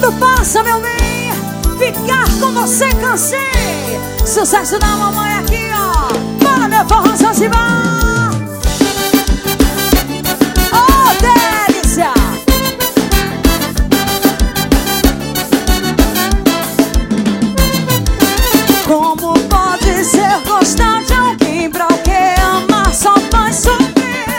Tudo passa, meu bem. Ficar com você cansei. Sucesso da mamãe aqui, ó. Bora, meu forró Zanzibar. Oh, delícia. Como pode ser gostar de alguém pra o que amar só faz sofrer?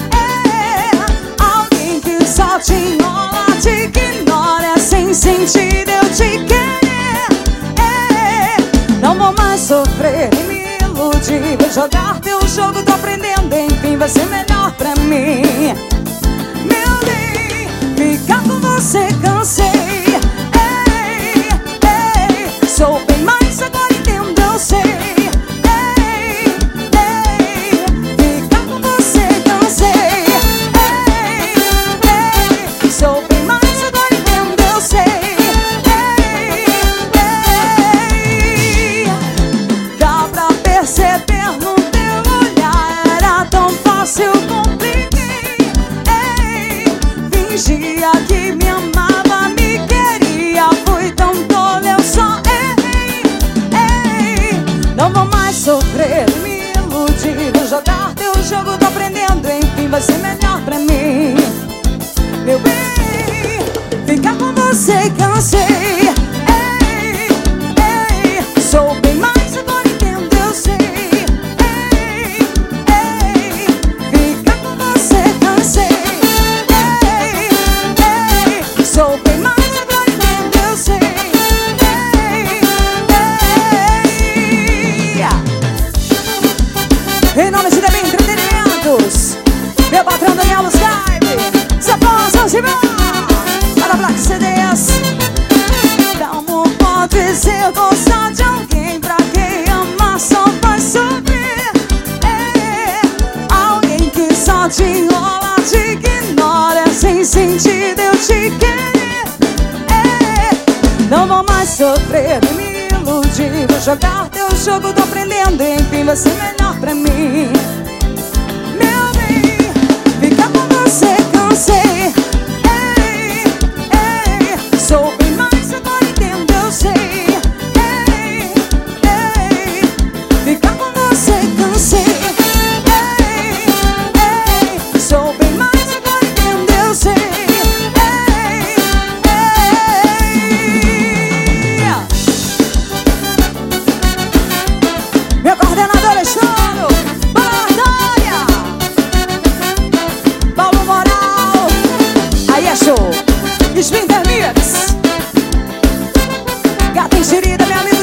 Alguém que só te enrola, te ignora, sem sentido eu te querer. Não vou mais sofrer e me iludir. Vou jogar teu jogo, tô aprendendo, enfim vai ser melhor pra mim. Meu bem, ficar com você cansei. Sou bem mais agora, entendo, eu sei. Ficar com você cansei. Sou bem mais agora, entendo, eu sei. Dá pra perceber no teu olhar, era tão fácil, compliquei. Fingia que me amava, me queria, fui tão tola, eu só não vou mais sofrer, me iludir. Vou jogar teu jogo, tô aprendendo, enfim vai ser melhor pra mim. Meu bem, ficar com você cansei. Sou bem mais agora, entendo, eu sei. Ficar com você cansei. Sou bem mais agora, entendo, eu sei. Em nome de DB Entretenimentos, meu patrão Daniel Skype, Zapão Zanzibar, para Black CDs. Como pode ser gostar de alguém pra quem amar só faz sofrer? Alguém que só te enrola, te ignora, sem sentido eu te querer. Não vou mais sofrer e me iludir. Vou jogar teu jogo, tô aprendendo, enfim vai ser melhor pra mim. Meu bem, ficar com você cansei. Sou bem mais agora, entendo, eu sei. Ficar com você cansei. Sou bem mais agora, entendo, eu sei. Meu coordenador Alexandre, Baladória, Paulo Moral, aí é show. Spinter Mix, Gata Enxerida, minha amiga.